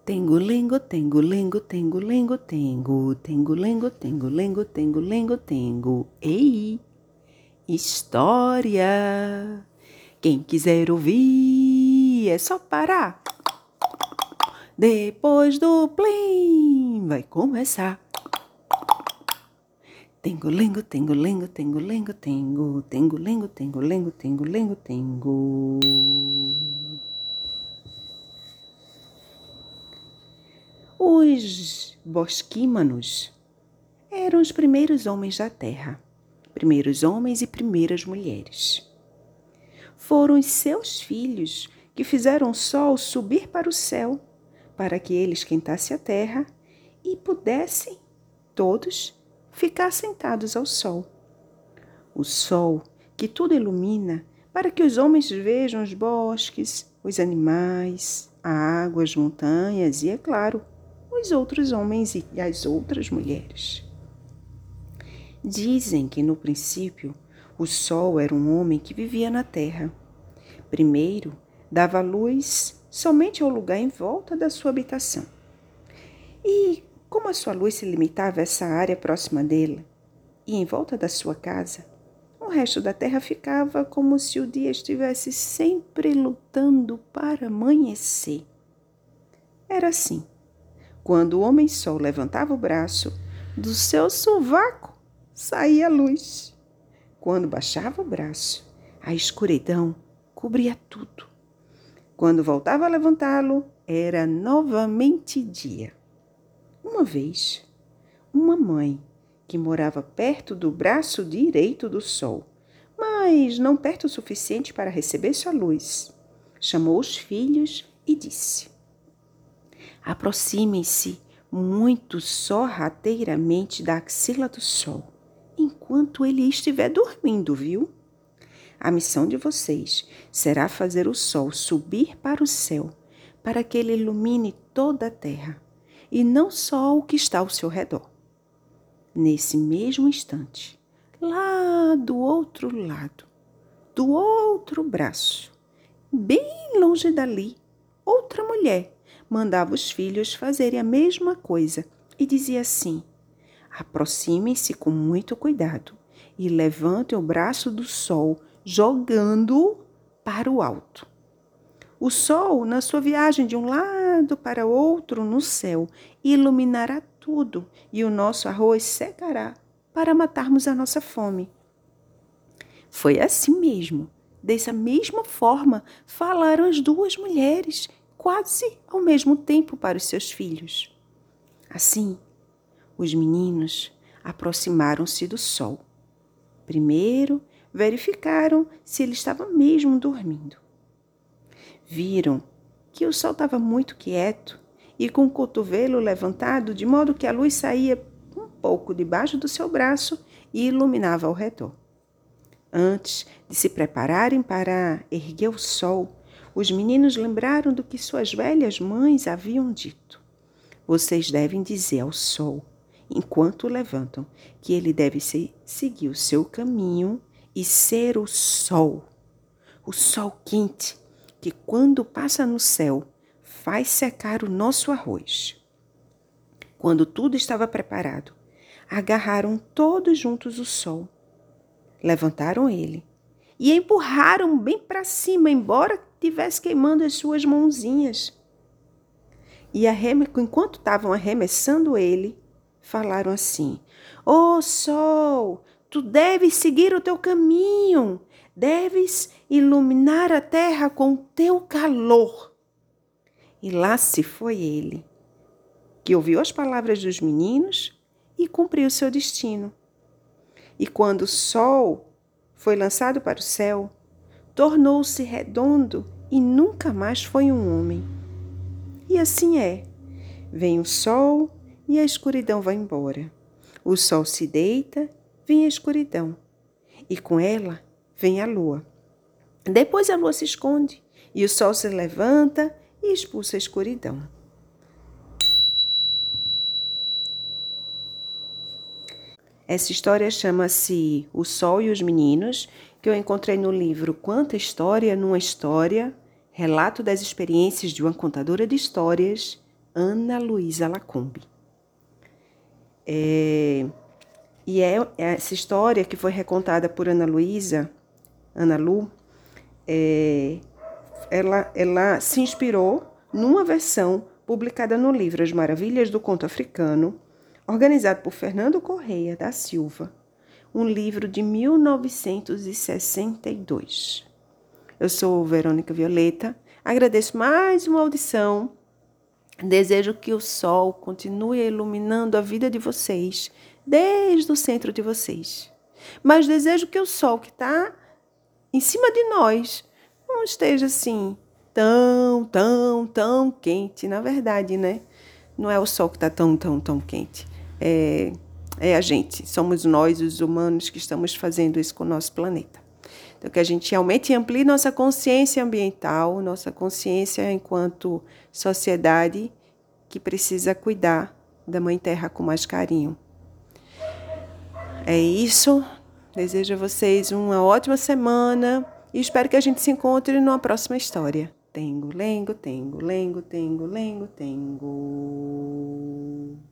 Tengo-lengo, tengo-lengo, tengo-lengo, tengo. Tengo-lengo, tengo-lengo, tengo-lengo, tengo. Ei, história! Quem quiser ouvir é só parar. Depois do plim, vai começar. Tengo-lengo, tengo-lengo, tengo-lengo, tengo. Tengo-lengo, tengo-lengo, tengo-lengo, tengo. Os bosquímanos eram os primeiros homens da Terra, primeiros homens e primeiras mulheres. Foram os seus filhos que fizeram o sol subir para o céu, para que ele esquentasse a terra e pudessem todos ficar sentados ao sol. O sol que tudo ilumina, para que os homens vejam os bosques, os animais, a água, as montanhas e, é claro, os outros homens e as outras mulheres. Dizem que no princípio o sol era um homem que vivia na terra. Primeiro, dava luz somente ao lugar em volta da sua habitação. E como a sua luz se limitava a essa área próxima dele e em volta da sua casa, o resto da terra ficava como se o dia estivesse sempre lutando para amanhecer. Era assim. Quando o homem-sol levantava o braço, do seu sovaco saía a luz. Quando baixava o braço, a escuridão cobria tudo. Quando voltava a levantá-lo, era novamente dia. Uma vez, uma mãe que morava perto do braço direito do sol, mas não perto o suficiente para receber sua luz, chamou os filhos e disse: aproximem-se muito sorrateiramente da axila do sol, enquanto ele estiver dormindo, viu? A missão de vocês será fazer o sol subir para o céu, para que ele ilumine toda a terra, e não só o que está ao seu redor. Nesse mesmo instante, lá do outro lado, do outro braço, bem longe dali, outra mulher mandava os filhos fazerem a mesma coisa e dizia assim: aproximem-se com muito cuidado e levantem o braço do sol, jogando-o para o alto. O sol, na sua viagem de um lado para outro no céu, iluminará tudo e o nosso arroz secará para matarmos a nossa fome. Foi assim mesmo. Dessa mesma forma, falaram as duas mulheres, quase ao mesmo tempo para os seus filhos. Assim, os meninos aproximaram-se do sol. Primeiro, verificaram se ele estava mesmo dormindo. Viram que o sol estava muito quieto e com o cotovelo levantado, de modo que a luz saía um pouco debaixo do seu braço e iluminava ao redor. Antes de se prepararem para erguer o sol, os meninos lembraram do que suas velhas mães haviam dito. Vocês devem dizer ao sol, enquanto o levantam, que ele deve seguir o seu caminho e ser o sol quente, que quando passa no céu, faz secar o nosso arroz. Quando tudo estava preparado, agarraram todos juntos o sol. Levantaram ele e empurraram bem para cima, embora estivesse queimando as suas mãozinhas. E enquanto estavam arremessando ele, falaram assim: Ó sol, tu deves seguir o teu caminho, deves iluminar a terra com o teu calor. E lá se foi ele, que ouviu as palavras dos meninos e cumpriu seu destino. E quando o sol foi lançado para o céu, tornou-se redondo e nunca mais foi um homem. E assim é. Vem o sol e a escuridão vai embora. O sol se deita, vem a escuridão. E com ela vem a lua. Depois a lua se esconde e o sol se levanta e expulsa a escuridão. Essa história chama-se O Sol e os Meninos, que eu encontrei no livro Quanta História numa História, Relato das Experiências de uma Contadora de Histórias, Ana Luísa Lacombe. Essa história que foi recontada por Ana Luísa, Ana Lu, ela se inspirou numa versão publicada no livro As Maravilhas do Conto Africano, organizado por Fernando Correia da Silva, um livro de 1962. Eu sou Verônica Violeta, agradeço mais uma audição, desejo que o sol continue iluminando a vida de vocês, desde o centro de vocês. Mas desejo que o sol que está em cima de nós não esteja assim tão quente. Na verdade, né? Não é o sol que está tão quente. É a gente. Somos nós, os humanos, que estamos fazendo isso com o nosso planeta. Então, que a gente aumente e amplie nossa consciência ambiental, nossa consciência enquanto sociedade que precisa cuidar da Mãe Terra com mais carinho. É isso. Desejo a vocês uma ótima semana e espero que a gente se encontre numa próxima história. Tengo, lengo, tengo, lengo, tengo, lengo, tengo.